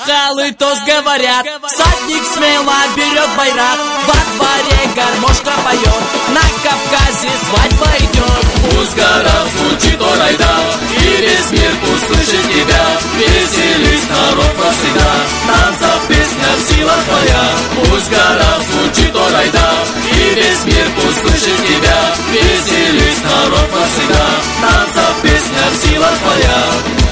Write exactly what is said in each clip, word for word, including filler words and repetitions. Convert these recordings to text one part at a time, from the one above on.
шакалы тост говорят, всадник смело берет байрак, во дворе гармошка поет, на Кавказе свадьба идет. Пусть гора звучит орайда, и весь мир пусть слышит тебя. Веселись, народ, навсегда, танцев песня сила твоя. Пусть гора звучит орайда, и весь мир пусть слышит тебя. Веселись, народ, навсегда, танцев песня сила твоя.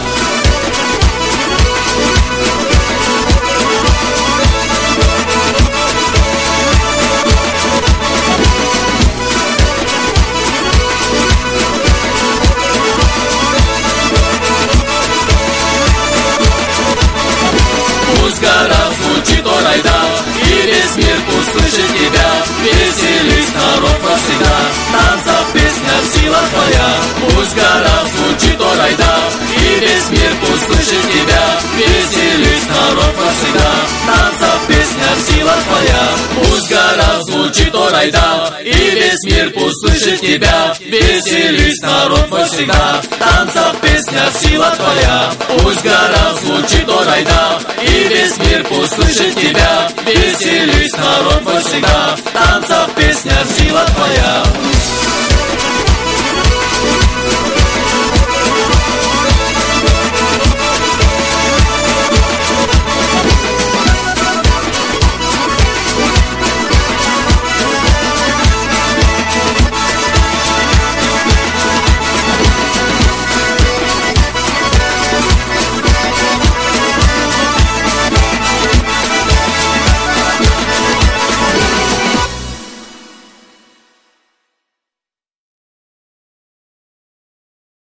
Пусть гора звучит орайда, и весь мир пусть слышит тебя. Веселись, народ, навсегда, танцев песня сила твоя. Пусть гора звучит орайда, и весь мир пусть слышит тебя. Веселись, народ, навсегда, танцев песня сила твоя. Пусть гора звучит орайда, и весь мир пусть слышит тебя. Веселись, народ, навсегда, танцев песня сила твоя. Пусть гора звучит орайда, и весь мир пусть слышит тебя. Веселись, народ, навсегда, танцев песня сила твоя.